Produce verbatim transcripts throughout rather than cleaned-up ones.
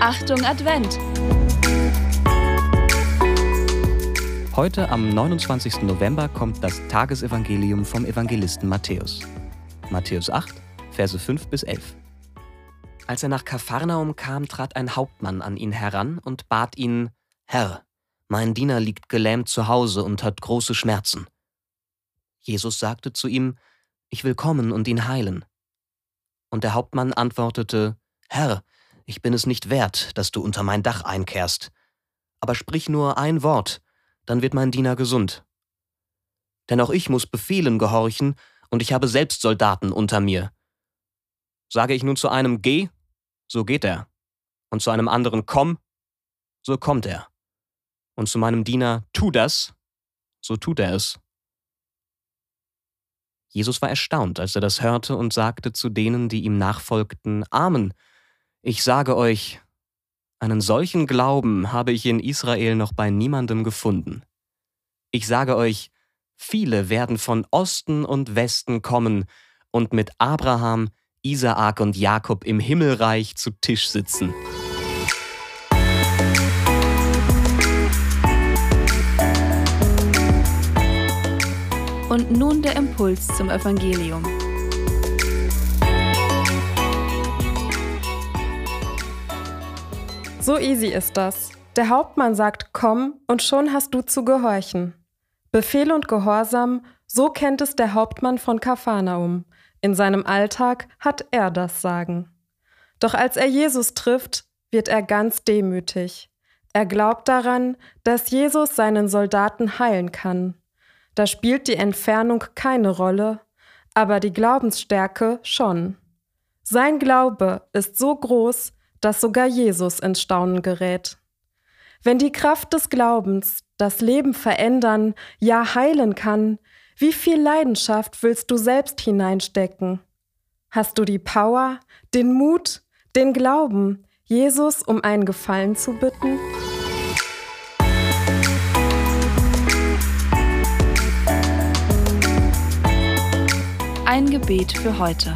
Achtung Advent! Heute am neunundzwanzigsten November kommt das Tagesevangelium vom Evangelisten Matthäus. Matthäus acht, Verse fünf bis elf. Als er nach Kapharnaum kam, trat ein Hauptmann an ihn heran und bat ihn: »Herr, mein Diener liegt gelähmt zu Hause und hat große Schmerzen.« Jesus sagte zu ihm: »Ich will kommen und ihn heilen.« Und der Hauptmann antwortete: »Herr, ich bin es nicht wert, dass du unter mein Dach einkehrst. Aber sprich nur ein Wort, dann wird mein Diener gesund. Denn auch ich muss Befehlen gehorchen, und ich habe selbst Soldaten unter mir. Sage ich nun zu einem: Geh, so geht er, und zu einem anderen: Komm, so kommt er. Und zu meinem Diener: Tu das, so tut er es.« Jesus war erstaunt, als er das hörte, und sagte zu denen, die ihm nachfolgten: Amen, ich sage euch, einen solchen Glauben habe ich in Israel noch bei niemandem gefunden. Ich sage euch, viele werden von Osten und Westen kommen und mit Abraham, Isaak und Jakob im Himmelreich zu Tisch sitzen. Und nun der Impuls zum Evangelium. So easy ist das. Der Hauptmann sagt: Komm, und schon hast du zu gehorchen. Befehl und Gehorsam, so kennt es der Hauptmann von Kapharnaum. In seinem Alltag hat er das Sagen. Doch als er Jesus trifft, wird er ganz demütig. Er glaubt daran, dass Jesus seinen Soldaten heilen kann. Da spielt die Entfernung keine Rolle, aber die Glaubensstärke schon. Sein Glaube ist so groß, dass sogar Jesus ins Staunen gerät. Wenn die Kraft des Glaubens das Leben verändern, ja heilen kann, wie viel Leidenschaft willst du selbst hineinstecken? Hast du die Power, den Mut, den Glauben, Jesus um einen Gefallen zu bitten? Ein Gebet für heute.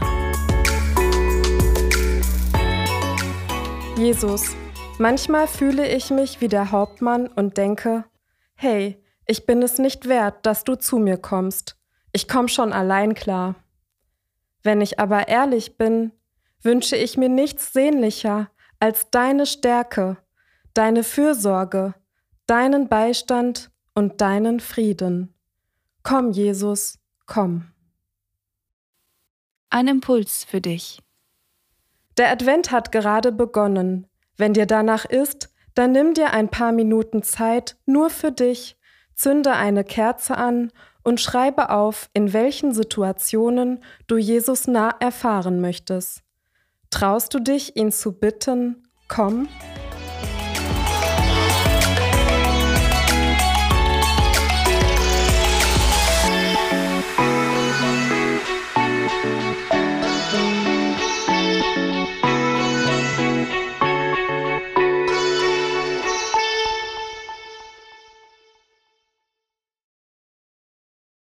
Jesus, manchmal fühle ich mich wie der Hauptmann und denke: Hey, ich bin es nicht wert, dass du zu mir kommst. Ich komme schon allein klar. Wenn ich aber ehrlich bin, wünsche ich mir nichts sehnlicher als deine Stärke, deine Fürsorge, deinen Beistand und deinen Frieden. Komm, Jesus, komm. Ein Impuls für dich. Der Advent hat gerade begonnen. Wenn dir danach ist, dann nimm dir ein paar Minuten Zeit nur für dich, zünde eine Kerze an und schreibe auf, in welchen Situationen du Jesus nah erfahren möchtest. Traust du dich, ihn zu bitten: Komm?